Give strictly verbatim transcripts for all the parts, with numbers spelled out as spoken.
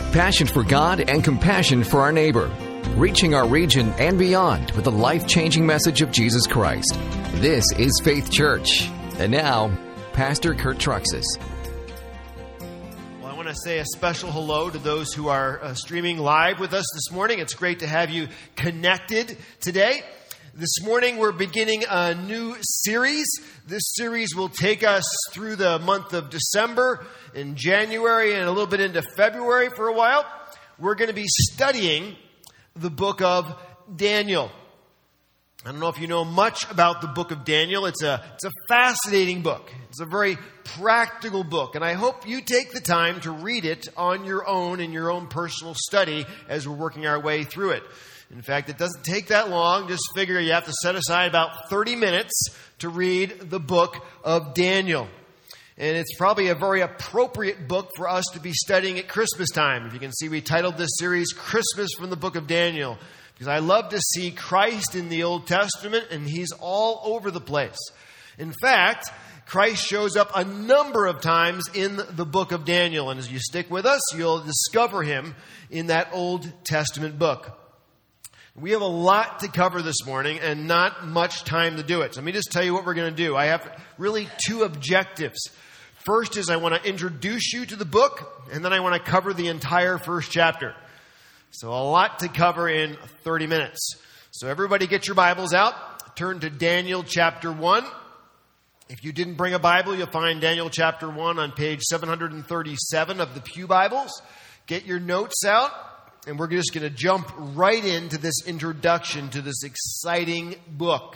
Passion for God and compassion for our neighbor. Reaching our region and beyond with the life-changing message of Jesus Christ. This is Faith Church. And now, Pastor Kurt Truxas. Well, I want to say a special hello to those who are uh, streaming live with us this morning. It's great to have you connected today. This morning, we're beginning a new series. This series will take us through the month of December, in January, and a little bit into February for a while. We're going to be studying the book of Daniel. I don't know if you know much about the book of Daniel. It's a, it's a fascinating book. It's a very practical book, and I hope you take the time to read it on your own in your own personal study as we're working our way through it. In fact, it doesn't take that long. Just figure you have to set aside about thirty minutes to read the book of Daniel. And it's probably a very appropriate book for us to be studying at Christmas time. If you can see, we titled this series, Christmas from the Book of Daniel. Because I love to see Christ in the Old Testament, and He's all over the place. In fact, Christ shows up a number of times in the book of Daniel. And as you stick with us, you'll discover Him in that Old Testament book. We have a lot to cover this morning and not much time to do it. So let me just tell you what we're going to do. I have really two objectives. First is I want to introduce you to the book, and then I want to cover the entire first chapter. So a lot to cover in thirty minutes. So everybody get your Bibles out. Turn to Daniel chapter one. If you didn't bring a Bible, you'll find Daniel chapter one on page seven thirty-seven of the Pew Bibles. Get your notes out. And we're just going to jump right into this introduction to this exciting book.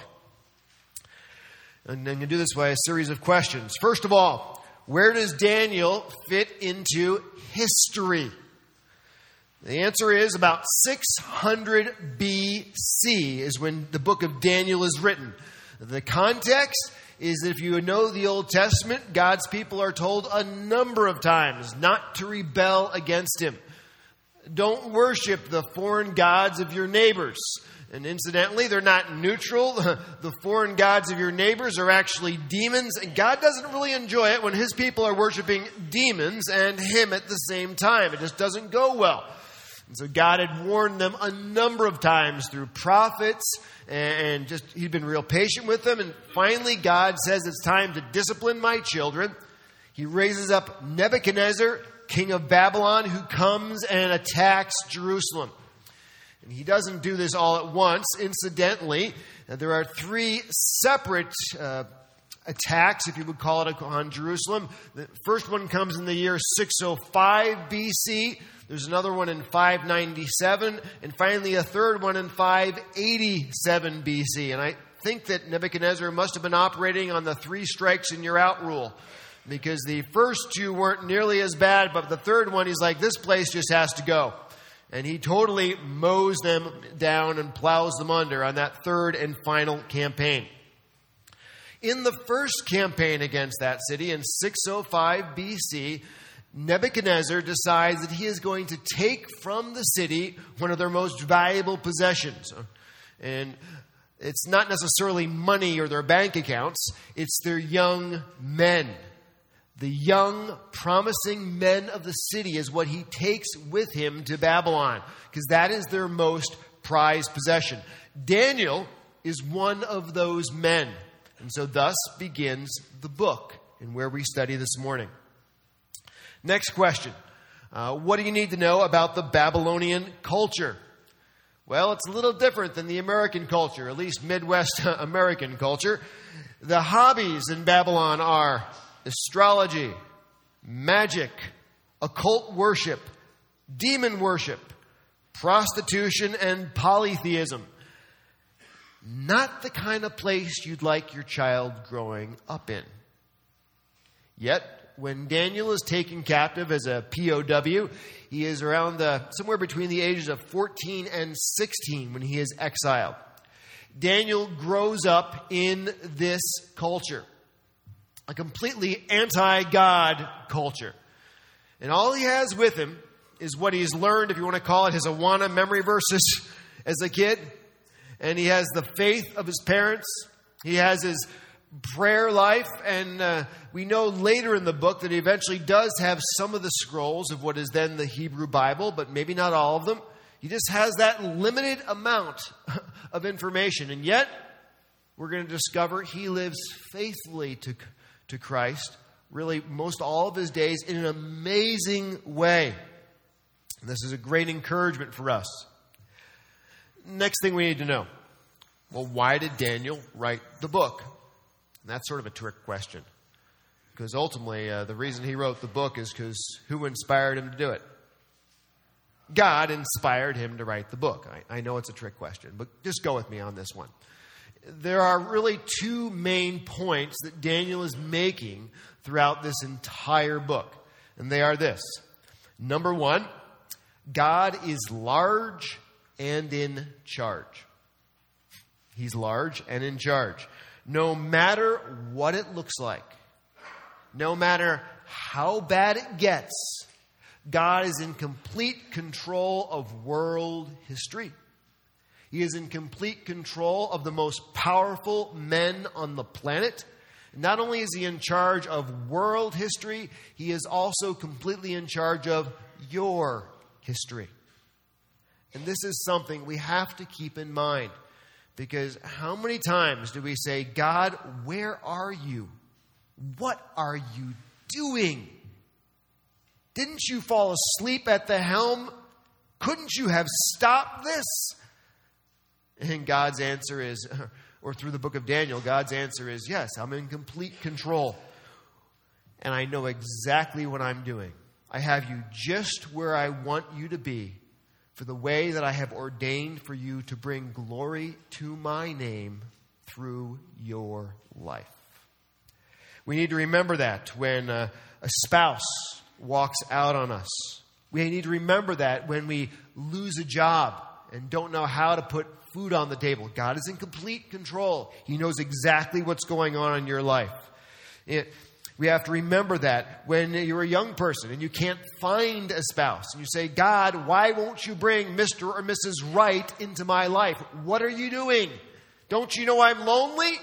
And I'm going to do this by a series of questions. First of all, where does Daniel fit into history? The answer is about six hundred B C is when the book of Daniel is written. The context is that if you know the Old Testament, God's people are told a number of times not to rebel against Him. Don't worship the foreign gods of your neighbors. And incidentally, they're not neutral. The foreign gods of your neighbors are actually demons. And God doesn't really enjoy it when His people are worshiping demons and Him at the same time. It just doesn't go well. And so God had warned them a number of times through prophets. And just He'd been real patient with them. And finally, God says it's time to discipline my children. He raises up Nebuchadnezzar, king of Babylon, who comes and attacks Jerusalem. And he doesn't do this all at once. Incidentally, there are three separate uh, attacks, if you would call it, on Jerusalem. The first one comes in the year six oh five B C. There's another one in five ninety-seven. And finally, a third one in five eighty-seven B C. And I think that Nebuchadnezzar must have been operating on the three strikes and you're out rule. Because the first two weren't nearly as bad, but the third one, he's like, this place just has to go. And he totally mows them down and plows them under on that third and final campaign. In the first campaign against that city in six oh five B C, Nebuchadnezzar decides that he is going to take from the city one of their most valuable possessions. And it's not necessarily money or their bank accounts, it's their young men. The young, promising men of the city is what he takes with him to Babylon, because that is their most prized possession. Daniel is one of those men. And so thus begins the book and where we study this morning. Next question. Uh, what do you need to know about the Babylonian culture? Well, it's a little different than the American culture, at least Midwest American culture. The hobbies in Babylon are astrology, magic, occult worship, demon worship, prostitution, and polytheism. Not the kind of place you'd like your child growing up in. Yet, when Daniel is taken captive as a P O W, he is around the, somewhere between the ages of fourteen and sixteen when he is exiled. Daniel grows up in this culture. A completely anti-God culture. And all he has with him is what he's learned, if you want to call it his Awana memory verses as a kid. And he has the faith of his parents. He has his prayer life, and uh, we know later in the book that he eventually does have some of the scrolls of what is then the Hebrew Bible, but maybe not all of them. He just has that limited amount of information, and yet we're going to discover he lives faithfully to, to Christ, really most all of his days, in an amazing way. And this is a great encouragement for us. Next thing we need to know. Well, why did Daniel write the book? And that's sort of a trick question. Because ultimately, uh, the reason he wrote the book is because who inspired him to do it? God inspired him to write the book. I, I know it's a trick question, but just go with me on this one. There are really two main points that Daniel is making throughout this entire book. And they are this. Number one, God is large and in charge. He's large and in charge. No matter what it looks like, no matter how bad it gets, God is in complete control of world history. He is in complete control of the most powerful men on the planet. Not only is he in charge of world history, he is also completely in charge of your history. And this is something we have to keep in mind. Because how many times do we say, God, where are you? What are you doing? Didn't you fall asleep at the helm? Couldn't you have stopped this? And God's answer is, or through the book of Daniel, God's answer is, yes, I'm in complete control. And I know exactly what I'm doing. I have you just where I want you to be, for the way that I have ordained for you to bring glory to my name through your life. We need to remember that when uh, a spouse walks out on us. We need to remember that when we lose a job and don't know how to put food on the table. God is in complete control. He knows exactly what's going on in your life. It, We have to remember that when you're a young person and you can't find a spouse and you say, God, why won't you bring Mister or Missus Right into my life? What are you doing? Don't you know I'm lonely?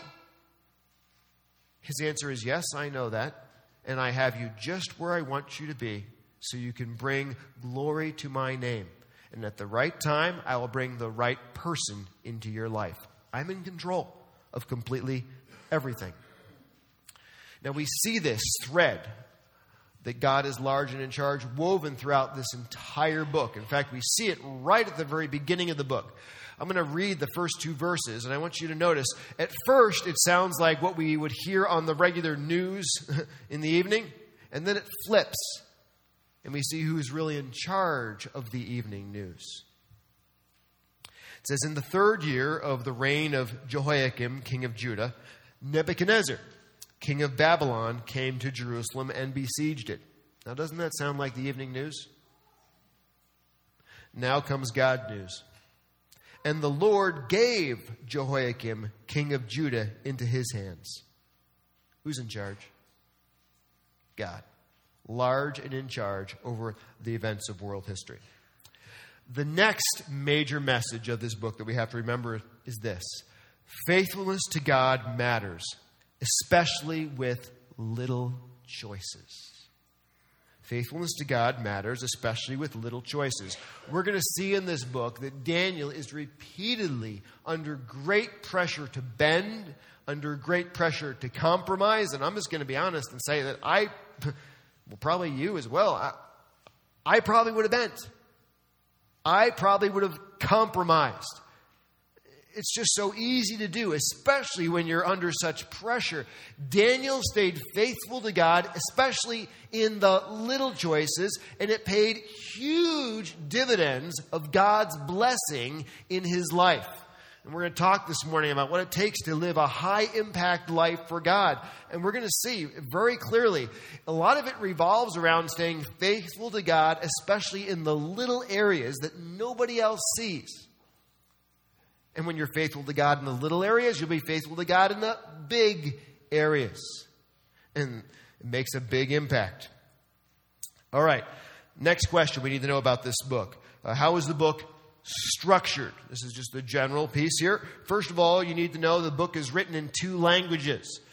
His answer is, yes, I know that. And I have you just where I want you to be so you can bring glory to my name. And at the right time, I will bring the right person into your life. I'm in control of completely everything. Now, we see this thread that God is large and in charge woven throughout this entire book. In fact, we see it right at the very beginning of the book. I'm going to read the first two verses, and I want you to notice, at first, it sounds like what we would hear on the regular news in the evening, and then it flips, and we see who's really in charge of the evening news. It says, in the third year of the reign of Jehoiakim, king of Judah, Nebuchadnezzar, king of Babylon, came to Jerusalem and besieged it. Now, doesn't that sound like the evening news? Now comes God news. And the Lord gave Jehoiakim, king of Judah, into his hands. Who's in charge? God. Large and in charge over the events of world history. The next major message of this book that we have to remember is this. Faithfulness to God matters, especially with little choices. Faithfulness to God matters, especially with little choices. We're going to see in this book that Daniel is repeatedly under great pressure to bend, under great pressure to compromise. And I'm just going to be honest and say that I, well, probably you as well, I, I probably would have bent. I probably would have compromised. It's just so easy to do, especially when you're under such pressure. Daniel stayed faithful to God, especially in the little choices, and it paid huge dividends of God's blessing in his life. And we're going to talk this morning about what it takes to live a high-impact life for God. And we're going to see very clearly, a lot of it revolves around staying faithful to God, especially in the little areas that nobody else sees. And when you're faithful to God in the little areas, you'll be faithful to God in the big areas. And it makes a big impact. All right. Next question we need to know about this book. Uh, how is the book structured? This is just a general piece here. First of all, you need to know the book is written in two languages.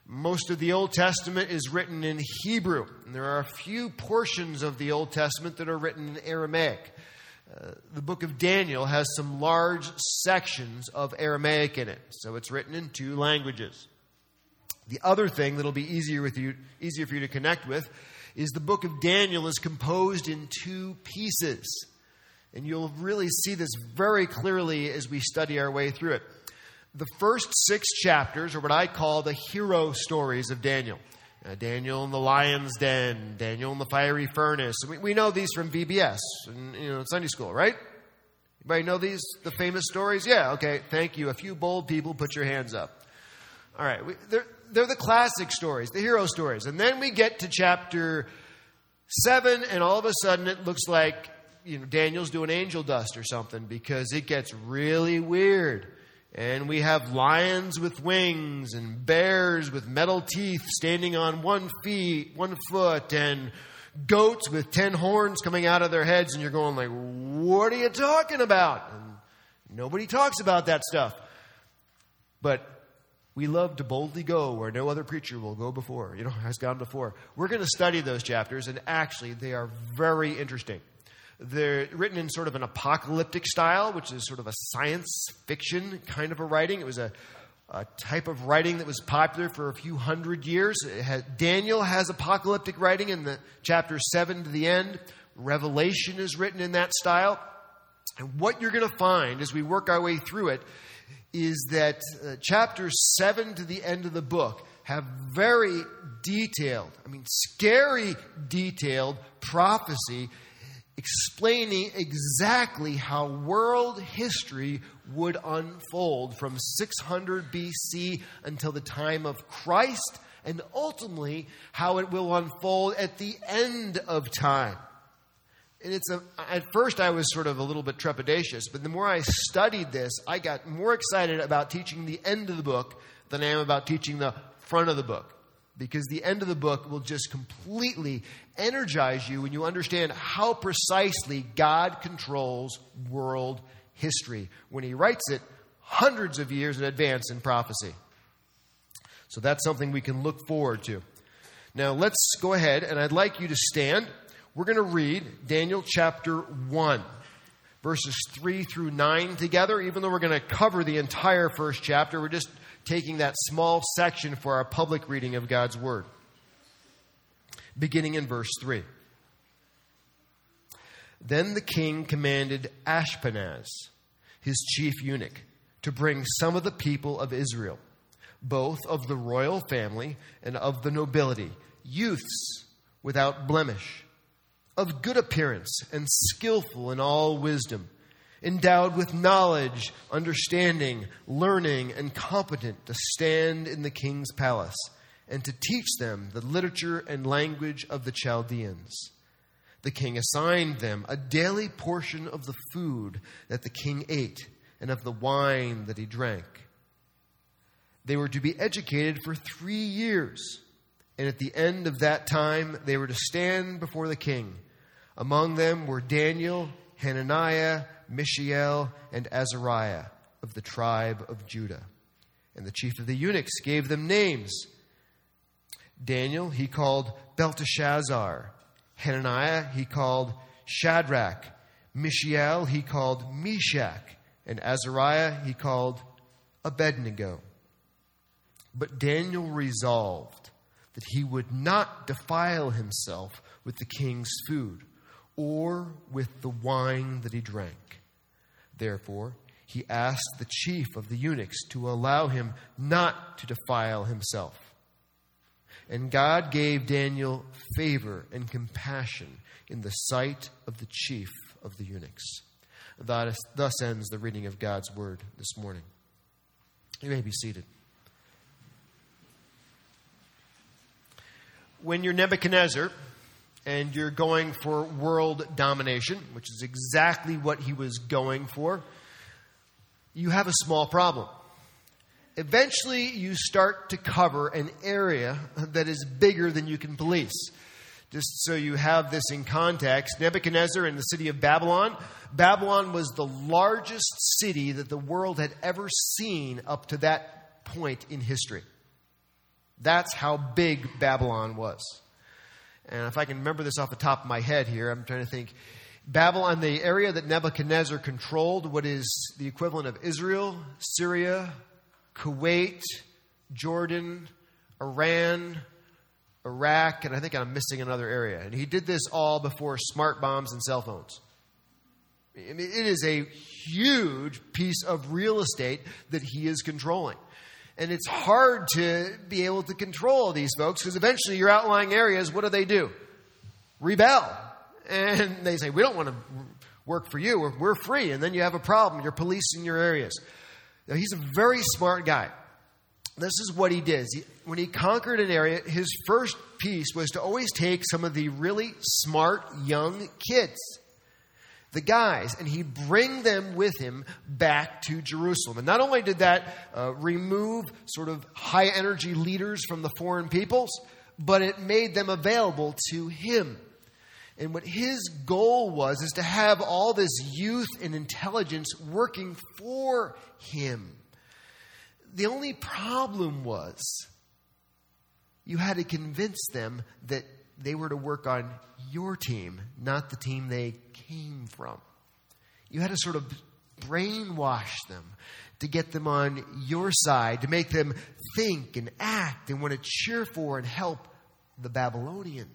Most of the Old Testament is written in Hebrew, and there are a few portions of the Old Testament that are written in Aramaic. Uh, the book of Daniel has some large sections of Aramaic in it, so it's written in two languages. The other thing that'll be easier with you, easier for you to connect with is the book of Daniel is composed in two pieces. And you'll really see this very clearly as we study our way through it. The first six chapters are what I call the hero stories of Daniel. Uh, Daniel in the lion's den, Daniel in the fiery furnace. We, we know these from V B S, and, you know, Sunday school, right? Anybody know these, the famous stories? Yeah, okay, thank you. A few bold people, put your hands up. All right, we, they're, they're the classic stories, the hero stories. And then we get to chapter seven, and all of a sudden it looks like, you know, Daniel's doing angel dust or something, because it gets really weird. And we have lions with wings and bears with metal teeth standing on one feet, one foot, and goats with ten horns coming out of their heads. And you're going like, what are you talking about? And nobody talks about that stuff. But we love to boldly go where no other preacher will go before, you know, has gone before. We're going to study those chapters, and actually they are very interesting. They're written in sort of an apocalyptic style, which is sort of a science fiction kind of a writing. It was a, a type of writing that was popular for a few hundred years. It had, Daniel has apocalyptic writing in the chapter seven to the end. Revelation is written in that style. And what you're going to find as we work our way through it is that uh, chapter seven to the end of the book have very detailed, I mean, scary detailed prophecy explaining exactly how world history would unfold from six hundred B C until the time of Christ, and ultimately how it will unfold at the end of time. And it's a, at first I was sort of a little bit trepidatious, but the more I studied this, I got more excited about teaching the end of the book than I am about teaching the front of the book. Because the end of the book will just completely energize you when you understand how precisely God controls world history when He writes it hundreds of years in advance in prophecy. So that's something we can look forward to. Now let's go ahead, and I'd like you to stand. We're going to read Daniel chapter one, verses three through nine together. Even though we're going to cover the entire first chapter, we're just taking that small section for our public reading of God's Word. Beginning in verse three. Then the king commanded Ashpenaz, his chief eunuch, to bring some of the people of Israel, both of the royal family and of the nobility, youths without blemish, of good appearance and skillful in all wisdom, endowed with knowledge, understanding, learning, and competent to stand in the king's palace, and to teach them the literature and language of the Chaldeans. The king assigned them a daily portion of the food that the king ate, and of the wine that he drank. They were to be educated for three years, and at the end of that time they were to stand before the king. Among them were Daniel, Hananiah, Mishael, and Azariah of the tribe of Judah. And the chief of the eunuchs gave them names. Daniel he called Belteshazzar. Hananiah he called Shadrach. Mishael he called Meshach. And Azariah he called Abednego. But Daniel resolved that he would not defile himself with the king's food, or with the wine that he drank. Therefore, he asked the chief of the eunuchs to allow him not to defile himself. And God gave Daniel favor and compassion in the sight of the chief of the eunuchs. Thus ends the reading of God's word this morning. You may be seated. When you're Nebuchadnezzar, and you're going for world domination, which is exactly what he was going for, you have a small problem. Eventually, you start to cover an area that is bigger than you can police. Just so you have this in context, Nebuchadnezzar in the city of Babylon, Babylon was the largest city that the world had ever seen up to that point in history. That's how big Babylon was. And if I can remember this off the top of my head here, I'm trying to think. Babylon, the area that Nebuchadnezzar controlled, what is the equivalent of Israel, Syria, Kuwait, Jordan, Iran, Iraq, and I think I'm missing another area. And he did this all before smart bombs and cell phones. I mean, it is a huge piece of real estate that he is controlling. And it's hard to be able to control these folks because eventually your outlying areas, what do they do? Rebel. And they say, we don't want to work for you. We're, we're free. And then you have a problem. You're policing your areas. Now, he's a very smart guy. This is what he did. He, when he conquered an area, his first piece was to always take some of the really smart young kids, the guys, and he'd bring them with him back to Jerusalem. And not only did that uh, remove sort of high energy leaders from the foreign peoples, but it made them available to him. And what his goal was is to have all this youth and intelligence working for him. The only problem was you had to convince them that they were to work on your team, not the team they came from. You had to sort of brainwash them to get them on your side, to make them think and act and want to cheer for and help the Babylonians.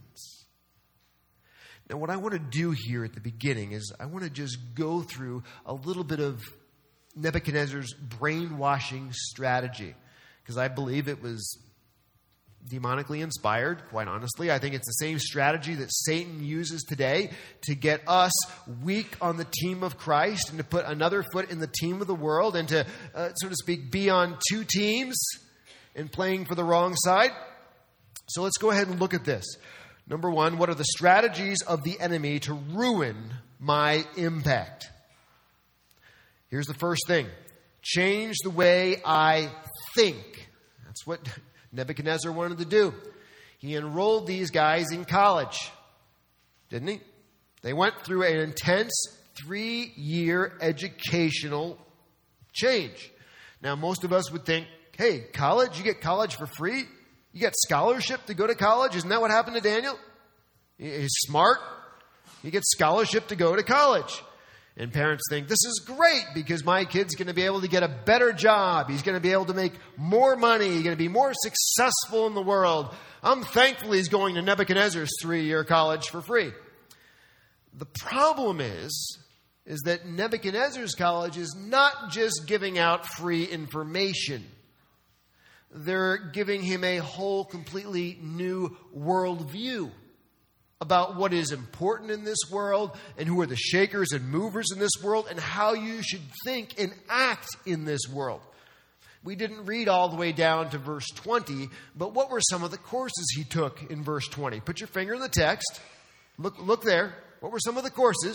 Now, what I want to do here at the beginning is I want to just go through a little bit of Nebuchadnezzar's brainwashing strategy, because I believe it was demonically inspired, quite honestly. I think it's the same strategy that Satan uses today to get us weak on the team of Christ and to put another foot in the team of the world and to, uh, so to speak, be on two teams and playing for the wrong side. So let's go ahead and look at this. Number one, what are the strategies of the enemy to ruin my impact? Here's the first thing. Change the way I think. That's what Nebuchadnezzar wanted to do. He enrolled these guys in college, didn't he? They went through an intense three-year educational change. Now, most of us would think, hey, college? You get college for free? You get scholarship to go to college? Isn't that what happened to Daniel? He's smart. He gets scholarship to go to college. And parents think, this is great because my kid's going to be able to get a better job. He's going to be able to make more money. He's going to be more successful in the world. I'm thankful he's going to Nebuchadnezzar's three-year college for free. The problem is, is that Nebuchadnezzar's college is not just giving out free information. They're giving him a whole completely new worldview about what is important in this world and who are the shakers and movers in this world and how you should think and act in this world. We didn't read all the way down to verse twenty, but what were some of the courses he took in verse twenty? Put your finger in the text. Look, look there. What were some of the courses?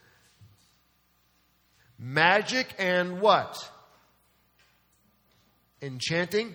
Magic and what? Enchanting.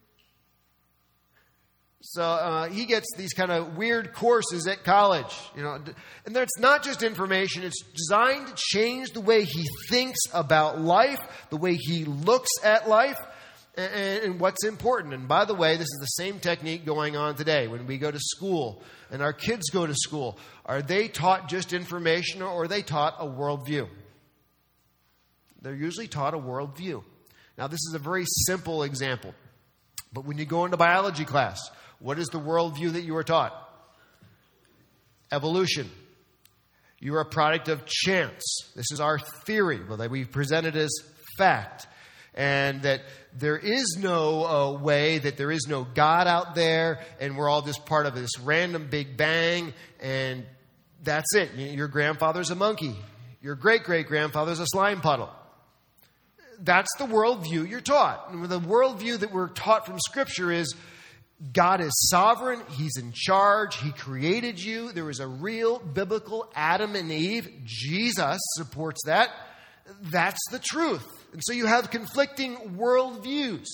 So uh, he gets these kind of weird courses at college, you know, and that's not just information. It's designed to change the way he thinks about life, the way he looks at life, and, and what's important. And by the way, this is the same technique going on today when we go to school and our kids go to school. Are they taught just information or are they taught a worldview? They're usually taught a worldview. Now, this is a very simple example, but when you go into biology class, what is the worldview that you are taught? Evolution. You are a product of chance. This is our theory, well, that we present it as fact. And that there is no uh, way, that there is no God out there, and we're all just part of this random Big Bang, and that's it. Your grandfather's a monkey. Your great-great-grandfather's a slime puddle. That's the worldview you're taught. And the worldview that we're taught from Scripture is God is sovereign. He's in charge. He created you. There was a real biblical Adam and Eve. Jesus supports that. That's the truth. And so you have conflicting worldviews.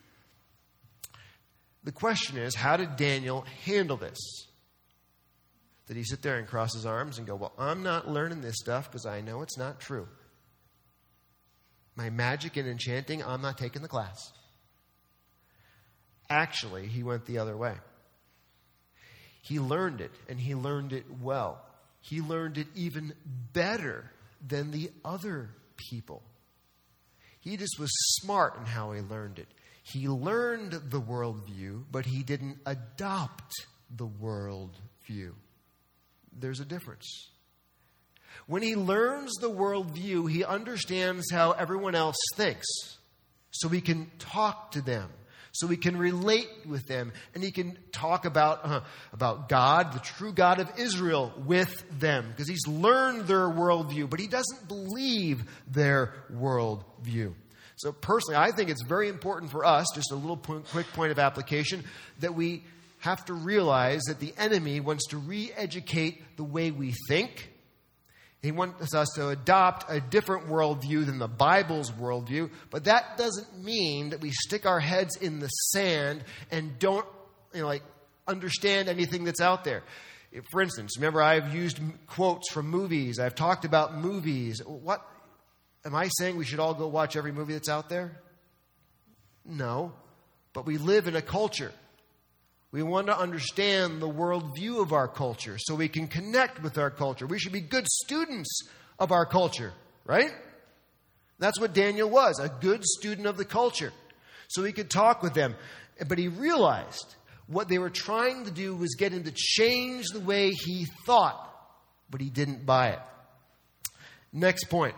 The question is, how did Daniel handle this? Did he sit there and cross his arms and go, well, I'm not learning this stuff because I know it's not true. My magic and enchanting, I'm not taking the class. Actually, he went the other way. He learned it, and he learned it well. He learned it even better than the other people. He just was smart in how he learned it. He learned the worldview, but he didn't adopt the worldview. There's a difference. When he learns the worldview, he understands how everyone else thinks. So he can talk to them. So he can relate with them. And he can talk about, uh, about God, the true God of Israel, with them. Because he's learned their worldview, but he doesn't believe their worldview. So personally, I think it's very important for us, just a little point, quick point of application, that we have to realize that the enemy wants to re-educate the way we think. He wants us to adopt a different worldview than the Bible's worldview. But that doesn't mean that we stick our heads in the sand and don't, you know, like understand anything that's out there. For instance, remember I've used quotes from movies. I've talked about movies. What am I saying? We should all go watch every movie that's out there? No. But we live in a culture. We want to understand the worldview of our culture so we can connect with our culture. We should be good students of our culture, right? That's what Daniel was, a good student of the culture. So he could talk with them. But he realized what they were trying to do was get him to change the way he thought, but he didn't buy it. Next point.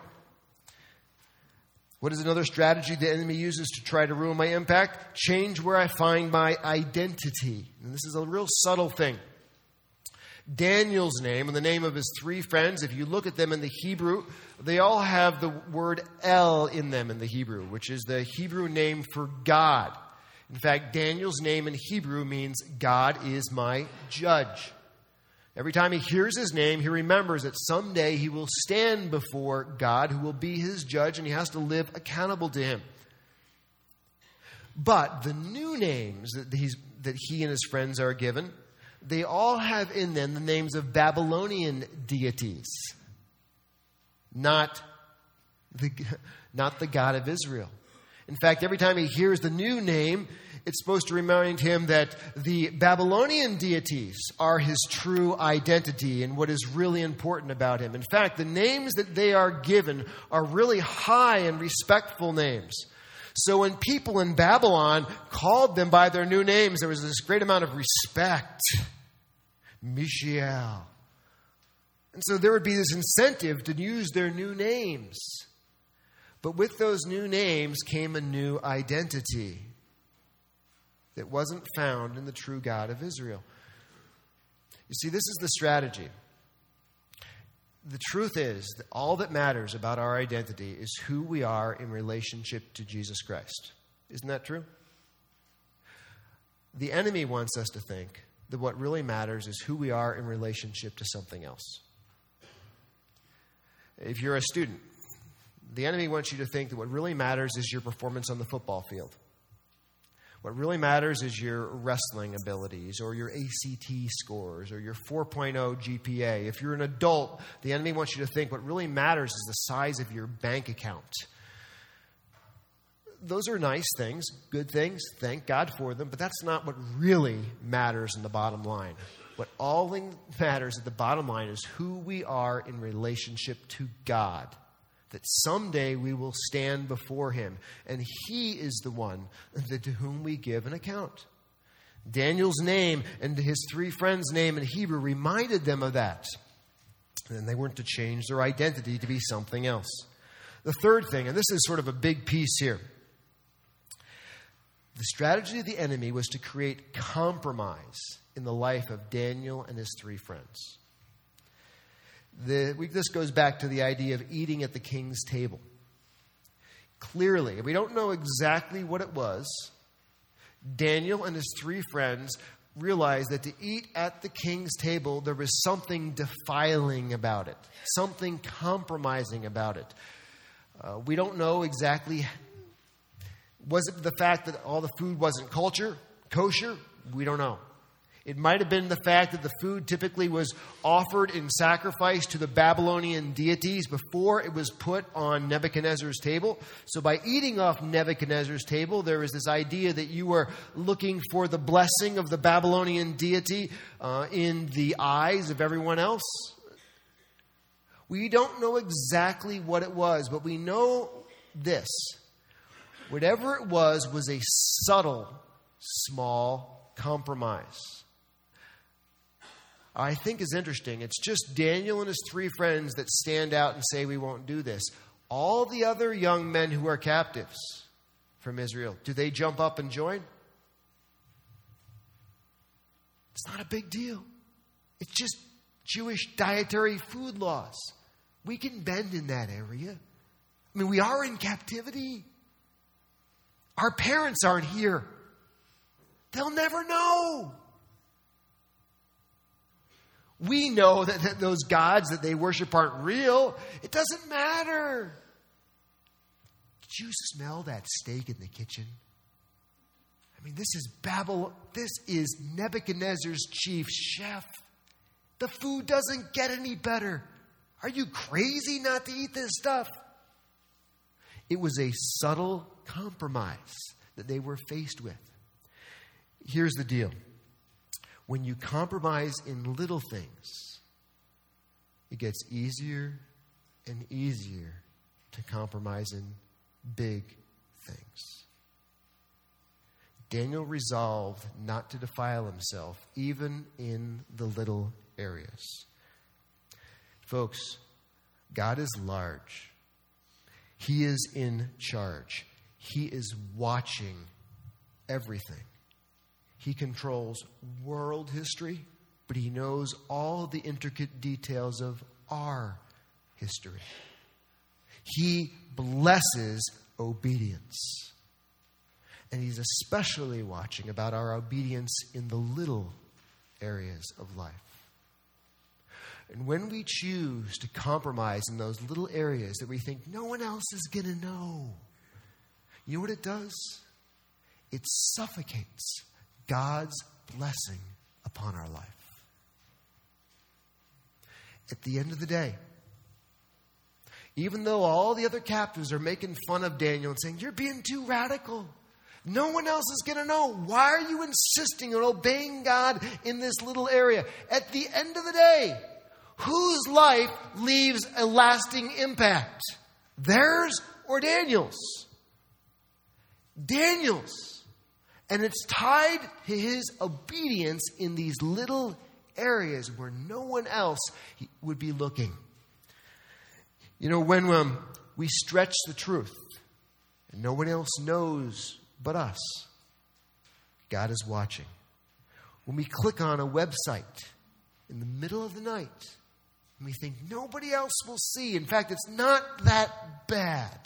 What is another strategy the enemy uses to try to ruin my impact? Change where I find my identity. And this is a real subtle thing. Daniel's name and the name of his three friends, if you look at them in the Hebrew, they all have the word El in them in the Hebrew, which is the Hebrew name for God. In fact, Daniel's name in Hebrew means God is my judge. Every time he hears his name, he remembers that someday he will stand before God, who will be his judge, and he has to live accountable to him. But the new names that, he's, that he and his friends are given, they all have in them the names of Babylonian deities, not the, not the God of Israel. In fact, every time he hears the new name, it's supposed to remind him that the Babylonian deities are his true identity and what is really important about him. In fact, the names that they are given are really high and respectful names. So when people in Babylon called them by their new names, there was this great amount of respect. Mishael. And so there would be this incentive to use their new names. But with those new names came a new identity that wasn't found in the true God of Israel. You see, this is the strategy. The truth is that all that matters about our identity is who we are in relationship to Jesus Christ. Isn't that true? The enemy wants us to think that what really matters is who we are in relationship to something else. If you're a student, the enemy wants you to think that what really matters is your performance on the football field. What really matters is your wrestling abilities or your A C T scores or your four point oh G P A. If you're an adult, the enemy wants you to think what really matters is the size of your bank account. Those are nice things, good things. Thank God for them. But that's not what really matters in the bottom line. What all that matters at the bottom line is who we are in relationship to God. That someday we will stand before him. And he is the one that, to whom we give an account. Daniel's name and his three friends' name in Hebrew reminded them of that. And they weren't to change their identity to be something else. The third thing, and this is sort of a big piece here. The strategy of the enemy was to create compromise in the life of Daniel and his three friends. The, we, this goes back to the idea of eating at the king's table. Clearly, we don't know exactly what it was. Daniel and his three friends realized that to eat at the king's table, there was something defiling about it, something compromising about it. Uh, we don't know exactly. Was it the fact that all the food wasn't culture, kosher? We don't know. It might have been the fact that the food typically was offered in sacrifice to the Babylonian deities before it was put on Nebuchadnezzar's table. So by eating off Nebuchadnezzar's table, there was this idea that you were looking for the blessing of the Babylonian deity uh, in the eyes of everyone else. We don't know exactly what it was, but we know this. Whatever it was, was a subtle, small compromise. I think is interesting. It's just Daniel and his three friends that stand out and say we won't do this. All the other young men who are captives from Israel, do they jump up and join? It's not a big deal. It's just Jewish dietary food laws. We can bend in that area. I mean, we are in captivity. Our parents aren't here. They'll never know. We know that, that those gods that they worship aren't real. It doesn't matter. Did you smell that steak in the kitchen? I mean, this is Babylon. This is Nebuchadnezzar's chief chef. The food doesn't get any better. Are you crazy not to eat this stuff? It was a subtle compromise that they were faced with. Here's the deal. When you compromise in little things, it gets easier and easier to compromise in big things. Daniel resolved not to defile himself, even in the little areas. Folks, God is large. He is in charge. He is watching everything. He controls world history, but he knows all the intricate details of our history. He blesses obedience. And he's especially watching about our obedience in the little areas of life. And when we choose to compromise in those little areas that we think no one else is going to know, you know what it does? It suffocates God's blessing upon our life. At the end of the day, even though all the other captives are making fun of Daniel and saying, you're being too radical. No one else is going to know. Why are you insisting on obeying God in this little area? At the end of the day, whose life leaves a lasting impact? Theirs or Daniel's? Daniel's. And it's tied to his obedience in these little areas where no one else would be looking. You know, when um, we stretch the truth and no one else knows but us, God is watching. When we click on a website in the middle of the night and we think nobody else will see, in fact, it's not that bad,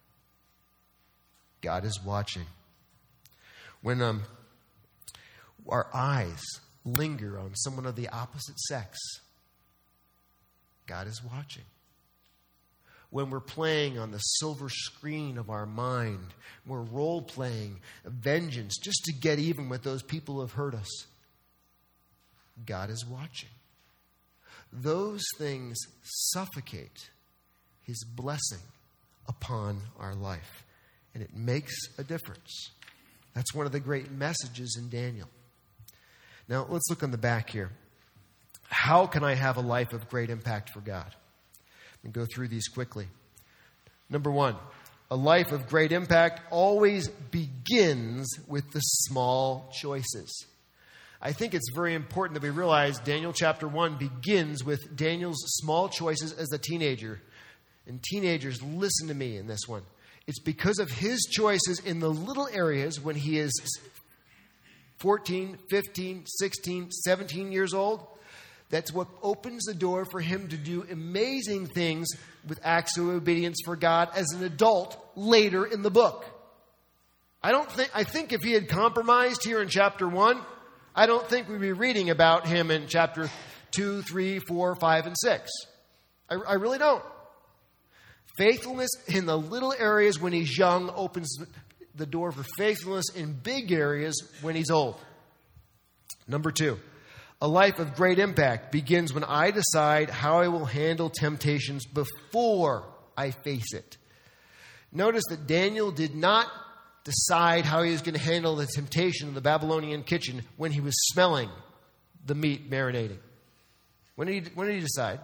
God is watching. When um, our eyes linger on someone of the opposite sex, God is watching. When we're playing on the silver screen of our mind, we're role-playing vengeance just to get even with those people who have hurt us, God is watching. Those things suffocate his blessing upon our life, and it makes a difference. That's one of the great messages in Daniel. Now, let's look on the back here. How can I have a life of great impact for God? Let me go through these quickly. Number one, a life of great impact always begins with the small choices. I think it's very important that we realize Daniel chapter one begins with Daniel's small choices as a teenager. And teenagers, listen to me in this one. It's because of his choices in the little areas when he is fourteen, fifteen, sixteen, seventeen years old. That's what opens the door for him to do amazing things with acts of obedience for God as an adult later in the book. I don't think, I think if he had compromised here in chapter one, I don't think we'd be reading about him in chapter two, three, four, five, and six. I, I really don't. Faithfulness in the little areas when he's young opens the door for faithfulness in big areas when he's old. Number two, A life of great impact begins when I decide how I will handle temptations before I face it. Notice that Daniel did not decide how he was going to handle the temptation in the Babylonian kitchen when he was smelling the meat marinating. When did he, when did he decide?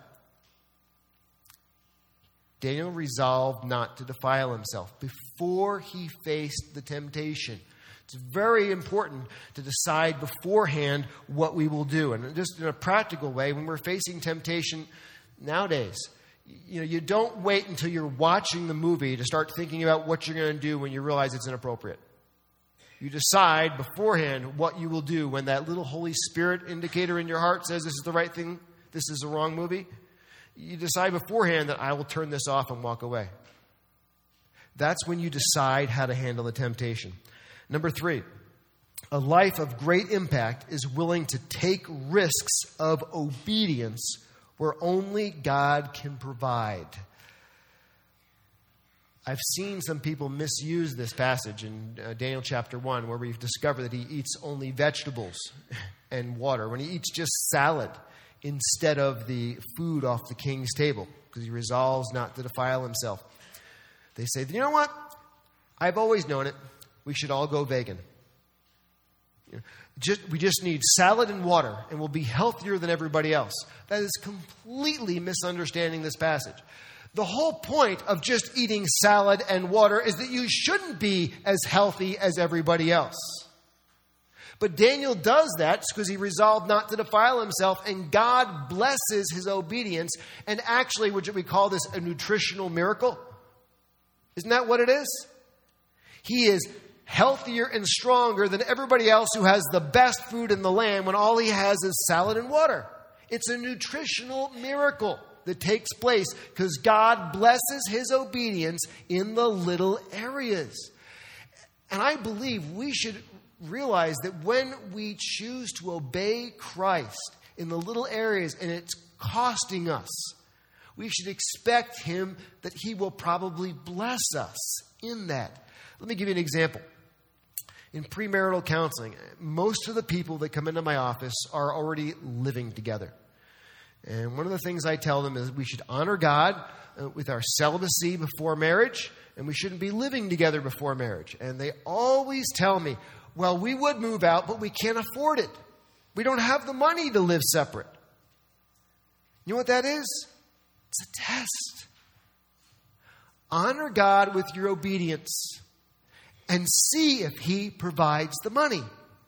Daniel resolved not to defile himself before he faced the temptation. It's very important to decide beforehand what we will do. And just in a practical way, when we're facing temptation nowadays, you know, you don't wait until you're watching the movie to start thinking about what you're going to do when you realize it's inappropriate. You decide beforehand what you will do when that little Holy Spirit indicator in your heart says this is the right thing, this is the wrong movie. You decide beforehand that I will turn this off and walk away. That's when you decide how to handle the temptation. Number three, a life of great impact is willing to take risks of obedience where only God can provide. I've seen some people misuse this passage in uh, Daniel chapter one, where we've discovered that he eats only vegetables and water, when he eats just salad instead of the food off the king's table, because he resolves not to defile himself. They say, you know what? I've always known it. We should all go vegan. You know, just, we just need salad and water, and we'll be healthier than everybody else. That is completely misunderstanding this passage. The whole point of just eating salad and water is that you shouldn't be as healthy as everybody else. But Daniel does that because he resolved not to defile himself, and God blesses his obedience. And actually, would we call this a nutritional miracle? Isn't that what it is? He is healthier and stronger than everybody else who has the best food in the land when all he has is salad and water. It's a nutritional miracle that takes place because God blesses his obedience in the little areas. And I believe we should realize that when we choose to obey Christ in the little areas and it's costing us, we should expect him that he will probably bless us in that. Let me give you an example. In premarital counseling, most of the people that come into my office are already living together. And one of the things I tell them is we should honor God uh, with our celibacy before marriage, and we shouldn't be living together before marriage. And they always tell me, well, we would move out, but we can't afford it. We don't have the money to live separate. You know what that is? It's a test. Honor God with your obedience and see if he provides the money.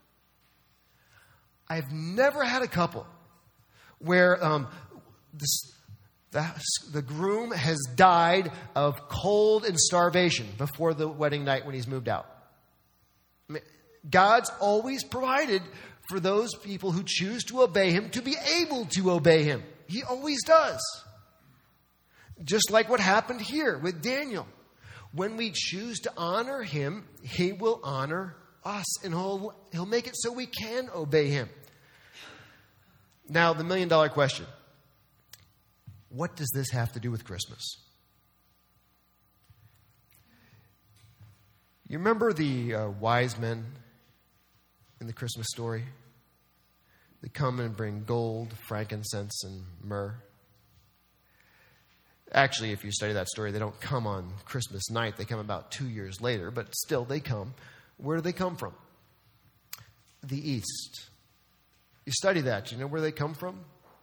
I've never had a couple where um, this, the, the groom has died of cold and starvation before the wedding night when he's moved out. I mean, God's always provided for those people who choose to obey him to be able to obey him. He always does. Just like what happened here with Daniel. When we choose to honor him, he will honor us, and he'll, he'll make it so we can obey him. Now, the million dollar question. What does this have to do with Christmas? You remember the uh, wise men in the Christmas story? They come and bring gold, frankincense, and myrrh. Actually, if you study that story, they don't come on Christmas night. They come about two years later, but still they come. Where do they come from? The East. You study that. You know where they come from?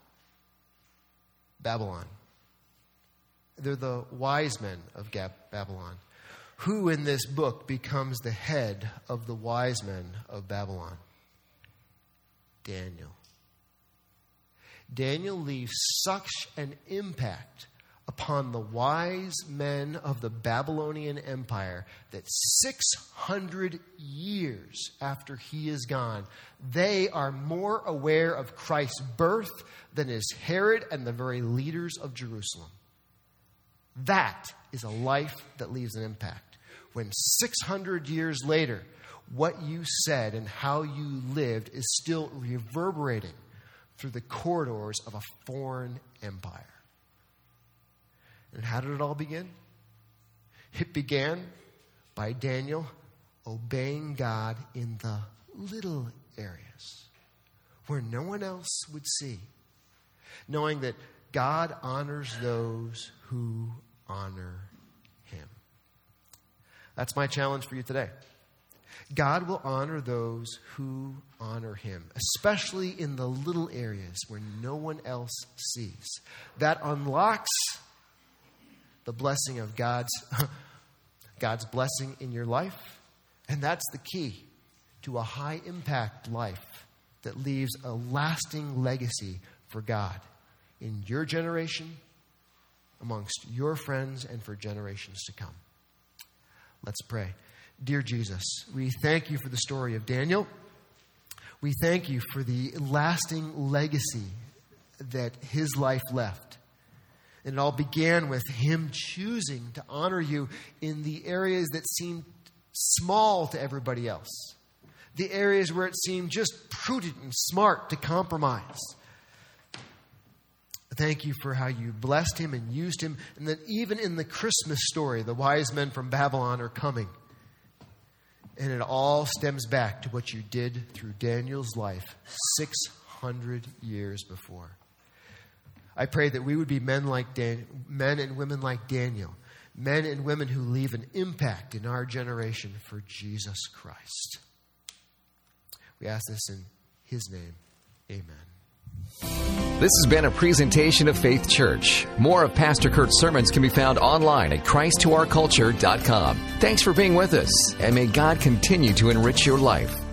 Babylon. They're the wise men of Babylon. Who in this book becomes the head of the wise men of Babylon? Daniel. Daniel leaves such an impact upon the wise men of the Babylonian Empire that six hundred years after he is gone, they are more aware of Christ's birth than is Herod and the very leaders of Jerusalem. That is a life that leaves an impact. When six hundred years later, what you said and how you lived is still reverberating through the corridors of a foreign empire. And how did it all begin? It began by Daniel obeying God in the little areas where no one else would see, knowing that God honors those who honor him. That's my challenge for you today. God will honor those who honor him, especially in the little areas where no one else sees. That unlocks the blessing of God's, God's blessing in your life. And that's the key to a high-impact life that leaves a lasting legacy for God in your generation, amongst your friends, and for generations to come. Let's pray. Dear Jesus, we thank you for the story of Daniel. We thank you for the lasting legacy that his life left. And it all began with him choosing to honor you in the areas that seemed small to everybody else. The areas where it seemed just prudent and smart to compromise. Thank you for how you blessed him and used him. And that even in the Christmas story, the wise men from Babylon are coming. And it all stems back to what you did through Daniel's life six hundred years before. I pray that we would be men like Dan- men and women like Daniel. Men and women who leave an impact in our generation for Jesus Christ. We ask this in his name. Amen. This has been a presentation of Faith Church. More of Pastor Kurt's sermons can be found online at christ to our culture dot com. Thanks for being with us, and may God continue to enrich your life.